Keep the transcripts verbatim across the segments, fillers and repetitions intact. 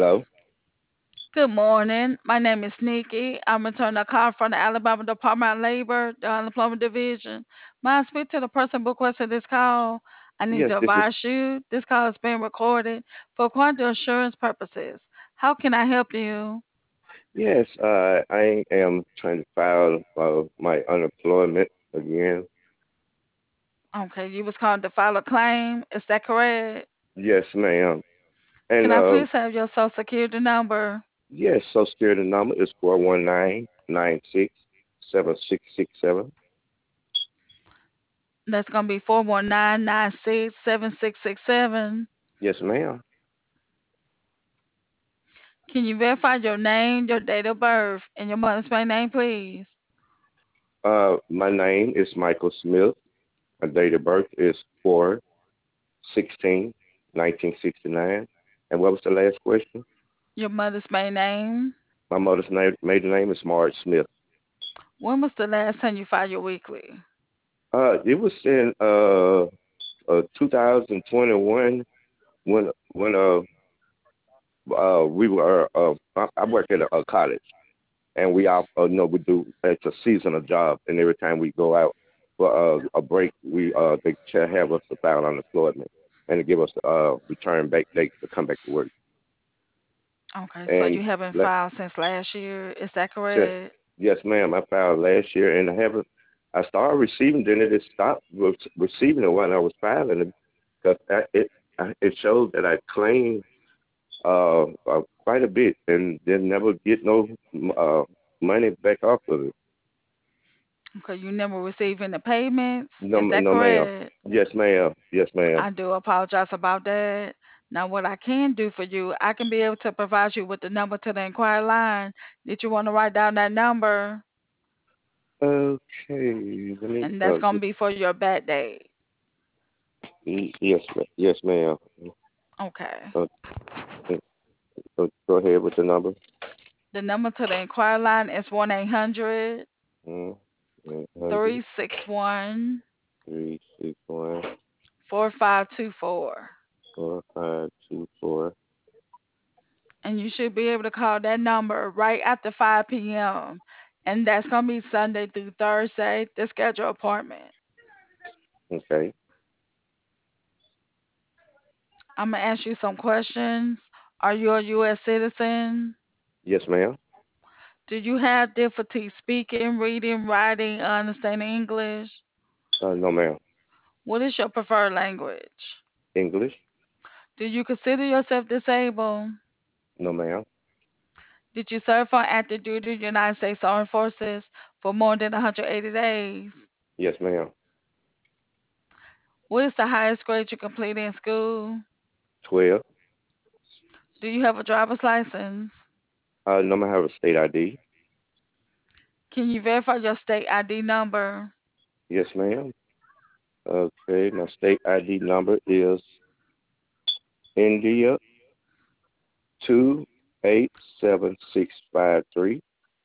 Hello. Good morning. My name is Nikki. I'm returning a call from the Alabama Department of Labor, the Unemployment Division. May I speak to the person who requested this call? I need Yes, to this is. advise you this call is being recorded for quality assurance purposes. How can I help you? Yes, uh, I am trying to file uh, my unemployment again. Okay, you was called to file a claim. Is that correct? Yes, ma'am. Can And I uh, please have your social security number? yes, Social Security number is four one nine nine six seven six six seven. That's going to be four one nine nine six seven six six seven. Yes, ma'am. Can you verify your name, your date of birth, and your mother's maiden name, please? Uh, my name is Michael Smith. My date of birth is four sixteen nineteen sixty nine. And what was the last question? Your mother's maiden name. My mother's name, maiden name is Marge Smith. When was the last time you filed your weekly? Uh, it was in uh, uh two thousand twenty-one when when uh uh we were uh I I work at a, a college, and we all uh, know we do, it's a seasonal job, and every time we go out for uh, a break, we uh they try to have us to file unemployment and to give us uh return back dates to come back to work. Okay, so And you haven't let, filed since last year. Is that yes, correct? yes, ma'am, I filed last year, and I haven't. I started receiving, then it just stopped re- receiving it when I was filing it because it I- it showed that I claimed uh, uh quite a bit and then never get no uh money back off of it. Okay, you never received any payments. No, Is that no, ma'am. correct? Yes, ma'am. Yes, ma'am. I do apologize about that. Now, what I can do for you, I can be able to provide you with the number to the inquiry line. Did you want to write down that number? Okay, let me. And that's Uh, going to just, be for your bad date. y- yes, ma- yes, ma'am. Okay. Uh, uh, uh, go ahead with the number. The number to the inquiry line is one eight hundred Mm, eight hundred three six one three six one four five two four. four five two four. And you should be able to call that number right after five p m. And that's going to be Sunday through Thursday, the scheduled appointment. Okay. I'm going to ask you some questions. Are you a U S citizen? Yes, ma'am. Do you have difficulty speaking, reading, writing, understanding English? Uh, no, ma'am. What is your preferred language? English. Do you consider yourself disabled? No, ma'am. Did you serve for active duty United States Armed Forces for more than one hundred eighty days? Yes, ma'am. What is the highest grade you completed in school? Twelve. Do you have a driver's license? Uh, no, ma'am. I have a state I D. Can you verify your state I D number? Yes, ma'am. Okay, my state I D number is India two eight seven six five three.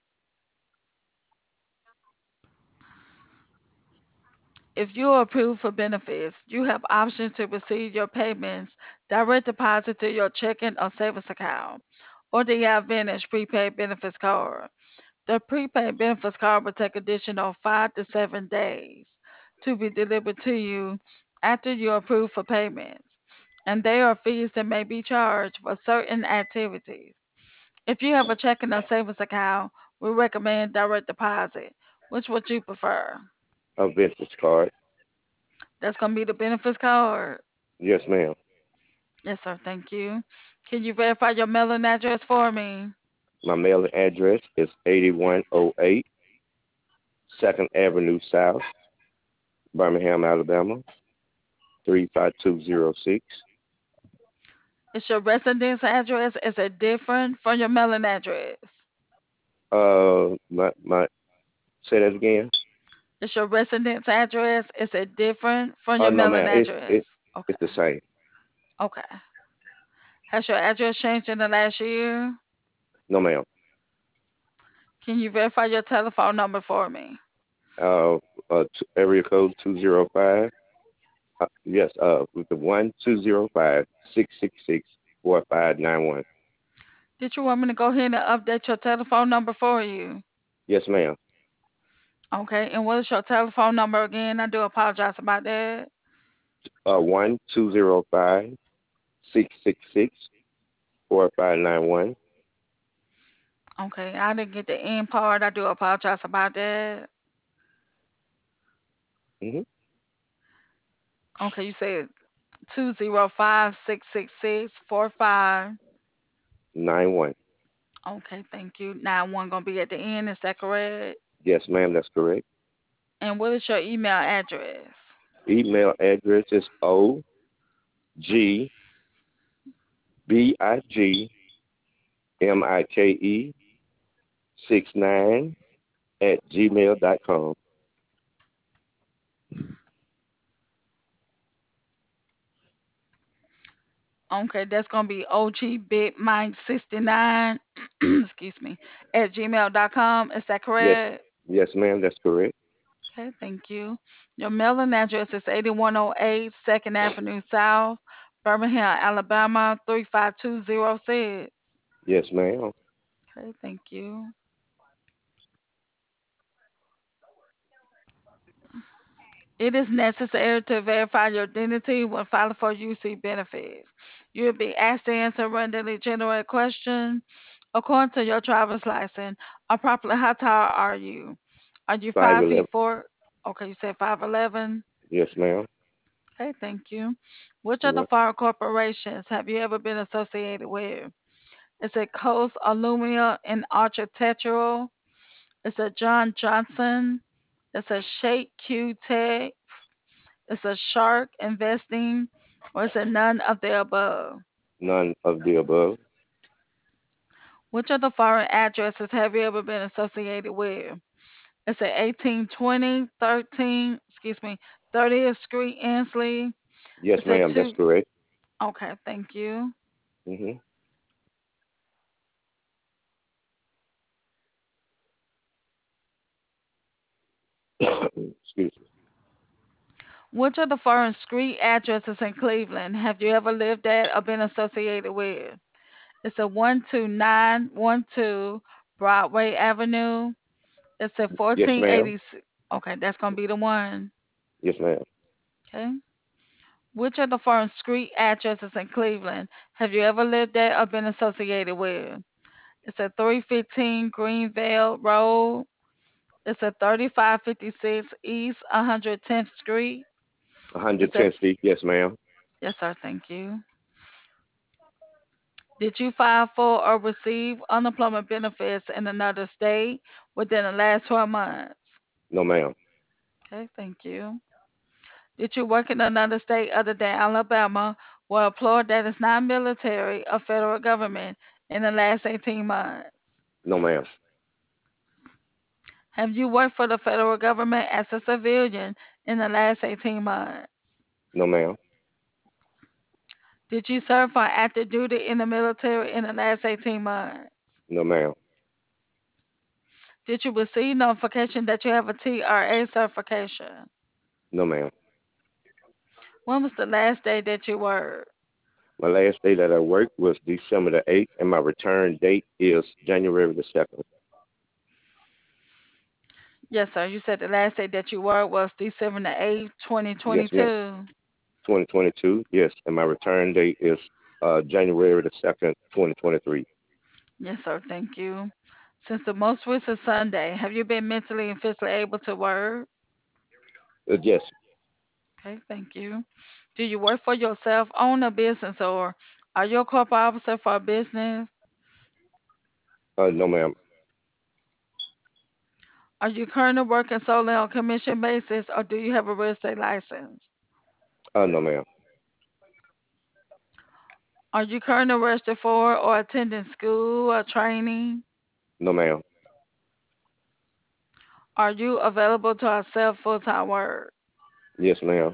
If you are approved for benefits, you have options to receive your payments direct deposit to your checking or savings account or the Advantage prepaid benefits card. The prepaid benefits card will take additional five to seven days to be delivered to you after you're approved for payments, and there are fees that may be charged for certain activities. If you have a checking or savings account, we recommend direct deposit. Which would you prefer? A vintage card. That's going to be the benefits card. Yes, ma'am. Yes, sir. Thank you. Can you verify your mailing address for me? My mailing address is eighty-one oh eight Second Avenue South, Birmingham, Alabama, three five two zero six. Is your residence address is it different from your mailing address? Uh, my my say that again. Is your residence address is it different from Oh your no, mailing ma'am. It's it address? it's the Okay. same. Okay. Has your address changed in the last year? No, ma'am. Can you verify your telephone number for me? Uh, uh, t- area code two zero five. Uh, yes. Uh, with the one two zero five six six six four five nine one. Did you want me to go ahead and update your telephone number for you? Yes, ma'am. Okay, and what is your telephone number again? I do apologize about that. Uh, one two zero five six six six four five nine one. Okay, I didn't get the end part. I do apologize about that. Mm-hmm. Okay, you said two zero five six six six four five. Nine one. Okay, thank you. Nine one gonna be at the end. Is that correct? Yes, ma'am. That's correct. And what is your email address? Email address is O G B I G M I K E six nine at gmail dot com. Okay, that's gonna be O G Big Mike sixty-nine, excuse me, at gmail dot com. Is that Yes, correct? yes, ma'am. That's correct. Okay, thank you. Your mailing address is eighty-one oh eight Second Avenue South, Birmingham, Alabama three five two zero six. Yes, ma'am. Okay, thank you. It is necessary to verify your identity when filing for U C benefits. You will be asked to answer randomly generated questions according to your driver's license. Approximately how tall are you? Are you Five five feet eleven. four? Okay, you said five eleven. Yes, ma'am. Okay, thank you. Which of You're the welcome. following corporations have you ever been associated with? Is it Coast Alumina and Architectural? Is it John Johnson? Is it Shake Q Tech? Is it Shark Investing? Or is it none of the above? None of the above. Which of the following addresses have you ever been associated with? Is it eighteen twenty, thirteen, excuse me, thirtieth Street, Ansley? Yes, Is it ma'am. That's two? correct. Okay, thank you. Mm-hmm. Excuse me. Which of the following street addresses in Cleveland have you ever lived at or been associated with? It's a one two nine one two Broadway Avenue. It's a Yes, ma'am. fourteen eighty-six. Okay, that's going to be the one. Yes, ma'am. Okay. Which of the following street addresses in Cleveland have you ever lived at or been associated with? It's a three fifteen Greenvale Road. It's a thirty-five fifty-six East one hundred tenth Street. It's a, one hundred tenth Street. Yes, ma'am. yes, sir, thank you. Did you file for or receive unemployment benefits in another state within the last twelve months? No, ma'am. Okay, thank you. Did you work in another state other than Alabama or employer that is not military or federal government in the last eighteen months? No, ma'am. Have you worked for the federal government as a civilian in the last eighteen months? No, ma'am. Did you serve on active duty in the military in the last eighteen months? No, ma'am. Did you receive notification that you have a T R A certification? No, ma'am. When was the last day that you worked? My last day that I worked was December the eighth, and my return date is January the second. Yes, sir. You said the last day that you worked was December the eighth, Yes, ma'am. twenty twenty-two. twenty twenty-two. Yes, and my return date is uh, January the second, twenty twenty-three. Yes, sir. Thank you. Since the most recent Sunday, have you been mentally and physically able to work? Uh, yes. Okay, thank you. Do you work for yourself, own a business, or are you a corporate officer for a business? Uh, no, ma'am. Are you currently working solely on commission basis, or do you have a real estate license? Uh, no, ma'am. Are you currently registered for or attending school or training? No, ma'am. Are you available to accept full-time work? Yes, ma'am.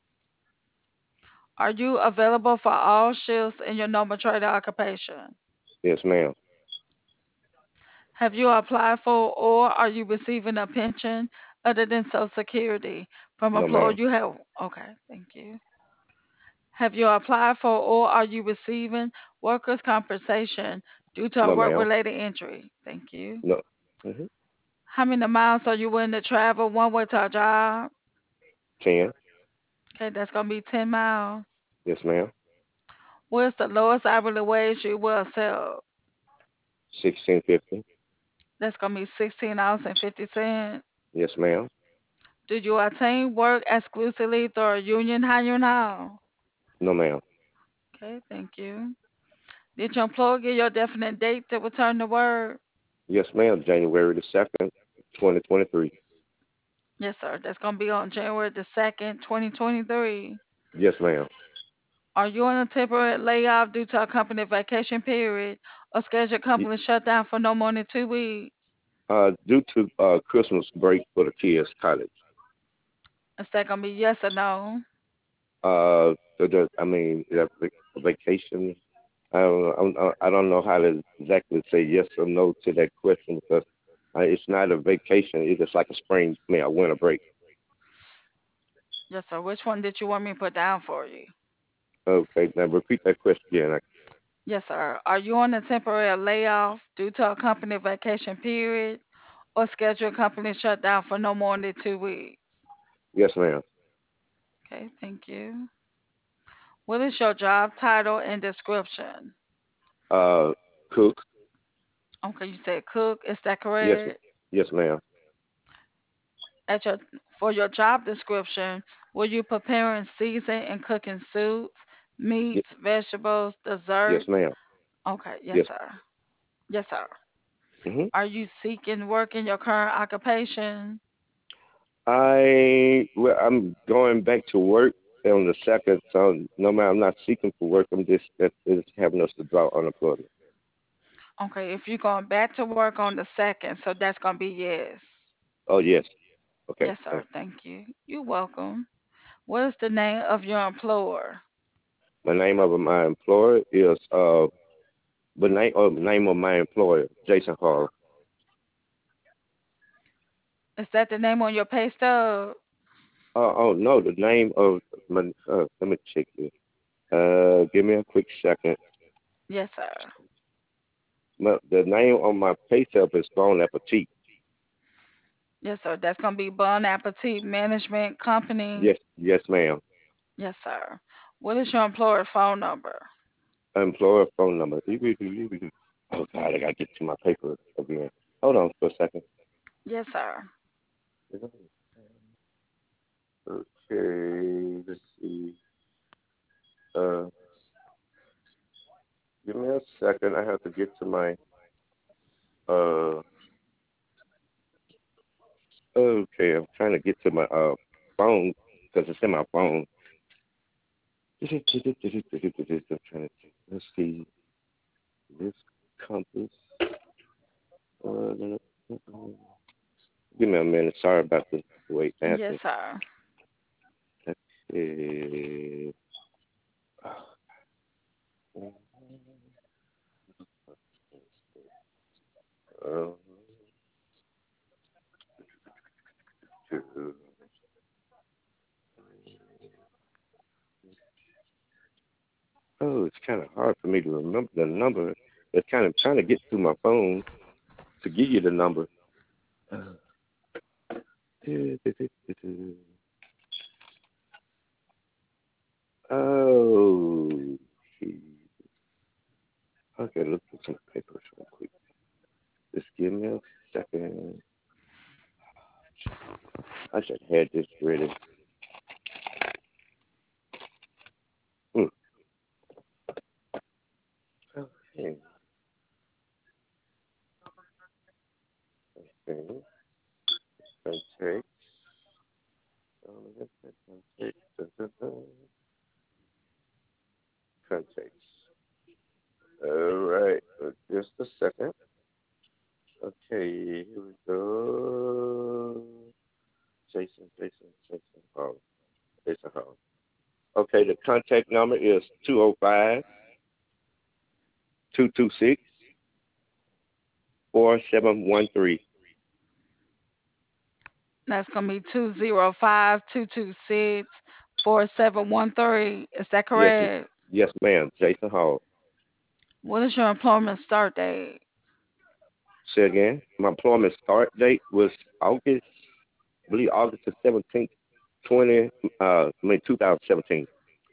Are you available for all shifts in your normal trade occupation? Yes, ma'am. Have you applied for or are you receiving a pension other than Social Security from No, employer ma'am. you have? Okay, thank you. Have you applied for or are you receiving workers' compensation due to a No, ma'am. work-related injury. Thank you. No. Mm-hmm. How many miles are you willing to travel one way to a job? ten. Okay, that's gonna be ten miles. Yes, ma'am. What's the lowest hourly wage you will accept? sixteen fifty. That's gonna be sixteen dollars and fifty cents. Yes, ma'am. Do you attain work exclusively through a union hiring now? No, ma'am. Okay, thank you. Did your employer give you a definite date to return to work? Yes, ma'am. January the second, twenty twenty three. Yes, sir. That's gonna be on January the second, twenty twenty-three. Yes, ma'am. Are you on a temporary layoff due to a company vacation period or scheduled Y- company shutdown for no more than two weeks? Uh, due to uh Christmas break for the kids' college. Is that gonna be yes or no? Uh, so the, I mean, that vac- vacation. I don't, I don't I don't know how to exactly say yes or no to that question because uh, it's not a vacation. It's just like a spring, I mean, a winter break. Yes, sir. Which one did you want me to put down for you? Okay, now repeat that question again. Yes, sir. Are you on a temporary layoff due to a company vacation period or scheduled company shutdown for no more than two weeks? Yes, ma'am. Okay, thank you. What is your job title and description? Uh, cook. Okay, you said cook. Is that Yes, correct? yes, ma'am. At your For your job description, were you preparing, season, and cooking soups, Y- meats, vegetables, yes, desserts? ma'am. Okay, yes, Yes. sir. Yes, sir. hmm Are you seeking work in your current occupation? I well, I'm going back to work on the second. So no, ma'am, I'm not seeking for work. I'm just that is having us to draw unemployment. Okay, if you're going back to work on the second, so that's gonna be yes. Oh yes. Okay. Yes, sir. Thanks. Thank you. You're welcome. What is the name of your employer? The name of my employer is uh the name of name of my employer Jason Hall. Is that the name on your pay stub? Uh, oh no, the name of my uh, let me check it. Uh, give me a quick second. Yes, sir. My, the name on my pay stub is Bon Appetit. Yes, sir. That's gonna be Bon Appetit Management Company. Yes, yes, ma'am. Yes, sir. What is your employer phone number? Employer phone number. Oh God, I gotta get to my paper again. Hold on for a second. Yes, sir. Okay, let's see. Uh, give me a second. I have to get to my uh. Okay, I'm trying to get to my uh phone because it's in my phone. I'm trying to let's see this compass. Uh, give me a minute. Sorry about the wait. Yes, Answer. sir. Let's see. Uh, oh, it's kind of hard for me to remember the number. It's kind of trying to get through my phone to give you the number. Oh, gee. Okay, look at some papers real quick. Just give me a second. I should have had this ready. Hmm. Okay. Okay. Contact. Contacts. All right. uh, Just a second. Okay. Here we go. Jason, Jason, Jason Hall. Jason Hall. Okay. The contact number is two oh five, two two six, four seven one three. That's gonna be two zero five two two six four seven one three. Is that Yes. correct? Yes, ma'am. Jason Hall. What is your employment start date? Say again. My employment start date was August, I believe August the seventeenth, twenty, uh, I mean two thousand seventeen.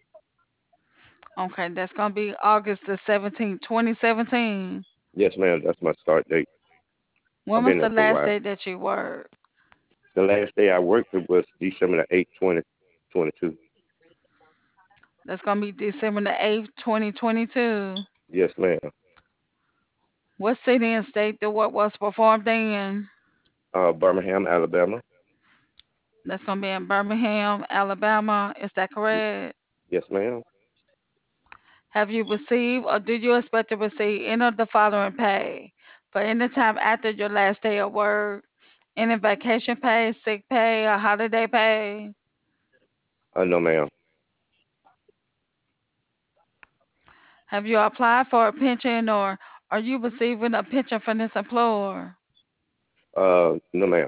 Okay, that's gonna be August the seventeenth, twenty seventeen. Yes, ma'am. That's my start date. I've When was been the there for a last while. day that you worked? The last day I worked it was December the eighth, twenty twenty-two. That's gonna be December the eighth, twenty twenty-two. Yes, ma'am. What city and state the work was performed in? Uh, Birmingham, Alabama. That's gonna be in Birmingham, Alabama. Is that Y- correct? yes, ma'am. Have you received or do you expect to receive any of the following pay for any time after your last day of work? Any vacation pay, sick pay, or holiday pay? Uh, no, ma'am. Have you applied for a pension or are you receiving a pension from this employer? Uh, no, ma'am.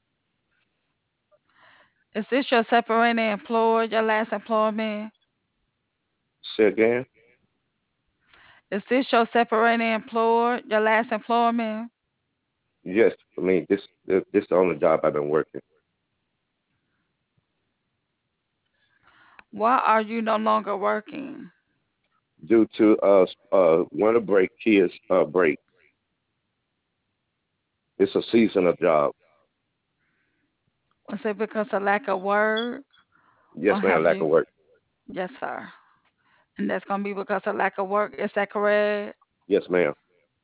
Is this your separating employer, your last employment? Say again. Is this your separating employer, your last employment? Yes, I mean this. This this the only job I've been working Why are you no longer working? due to uh s- uh winter break, kids uh break. It's a seasonal job. Is it because of lack of work Yes, or ma'am. have Lack of you? work. Yes, sir. And that's going to be because of lack of work. Is that correct? Yes, ma'am.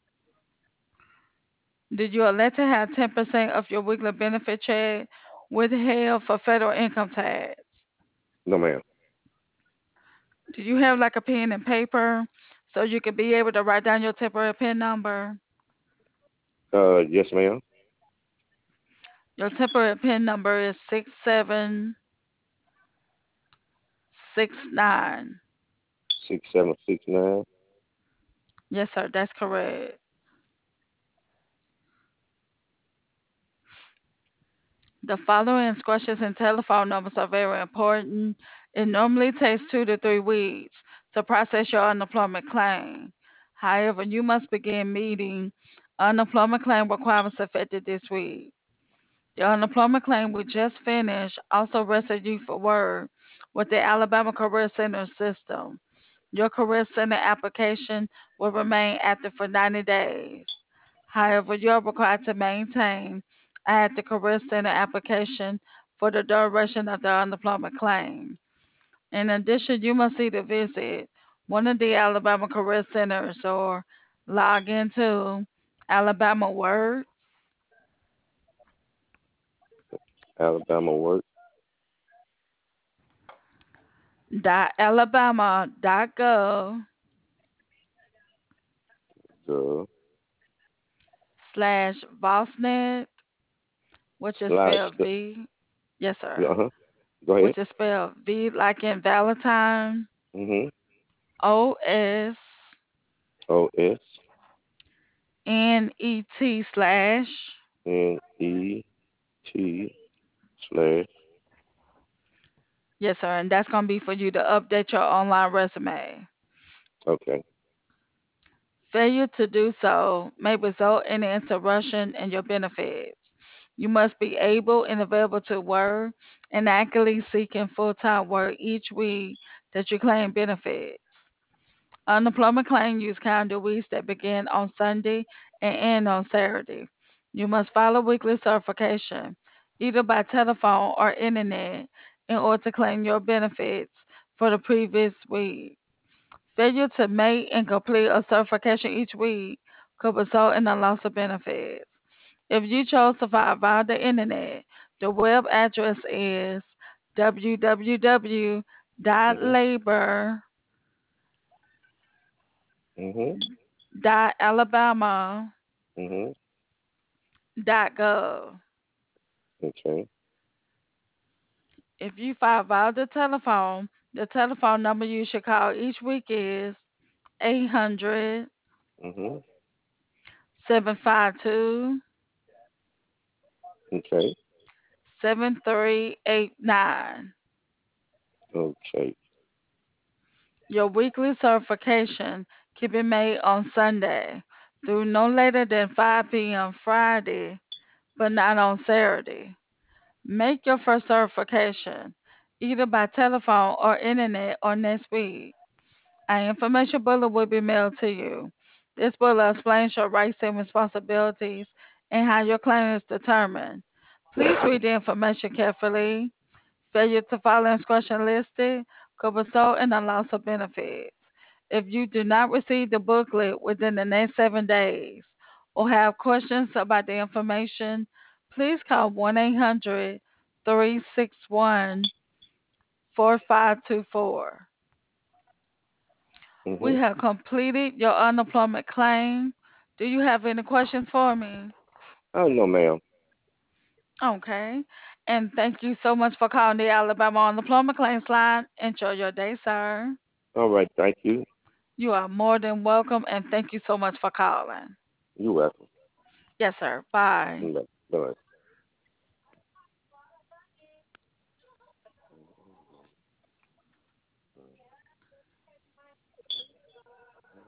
Did you elect to have ten percent of your weekly benefit check withheld for federal income tax? No, ma'am. Do you have like a pen and paper so you can be able to write down your temporary PIN number? Uh, yes, ma'am. Your temporary PIN number is six seven six nine. Six seven six nine. Yes, sir, that's correct. The following instructions and telephone numbers are very important. It normally takes two to three weeks to process your unemployment claim. However, you must begin meeting unemployment claim requirements effective this week. The unemployment claim we just finished also registered you for work with the Alabama Career Center system. Your Career Center application will remain active for ninety days. However, you are required to maintain at the Career Center application for the duration of the unemployment claim. In addition, you must either visit one of the Alabama Career Centers or log into Alabama Work Alabama work. dot alabama dot gov The slash Vosnet, which is slash. spelled V. Yes, sir. Uh huh. Go ahead. Which is spelled V like in Valentine. Mhm. O S O S N E T slash. N E T slash. Yes, sir. And that's going to be for you to update your online resume. Okay. Failure to do so may result in an interruption in your benefits. You must be able and available to work and actively seeking full time work each week that you claim benefits. Unemployment claim use calendar weeks that begin on Sunday and end on Saturday. You must follow weekly certification, either by telephone or internet, in order to claim your benefits for the previous week. Failure to make and complete a certification each week could result in a loss of benefits. If you chose to file via the internet, the web address is Mhm. www.labor.alabama.gov Mhm. Mhm. Okay. If you file via the telephone, the telephone number you should call each week is eight hundred Mhm. seven five two Okay. seven three eight nine. Okay. Your weekly certification Keep it made on Sunday through no later than five p m. Friday, but not on Saturday. Make your first certification either by telephone or internet or next week. An information bullet will be mailed to you. This bullet explains your rights and responsibilities and how your claim is determined. Please read the information carefully. Failure to follow instruction listed could result in a loss of benefits. If you do not receive the booklet within the next seven days or have questions about the information, please call one eight hundred three six one four five two four. We Mhm. have completed your unemployment claim. Do you have any questions for me? Oh no, ma'am. Okay. And thank you so much for calling the Alabama Unemployment Claims Line. Enjoy your day, sir. All right. Thank you. You are more than welcome, and thank you so much for calling. You're welcome. Yes, sir. Bye. Bye. Bye.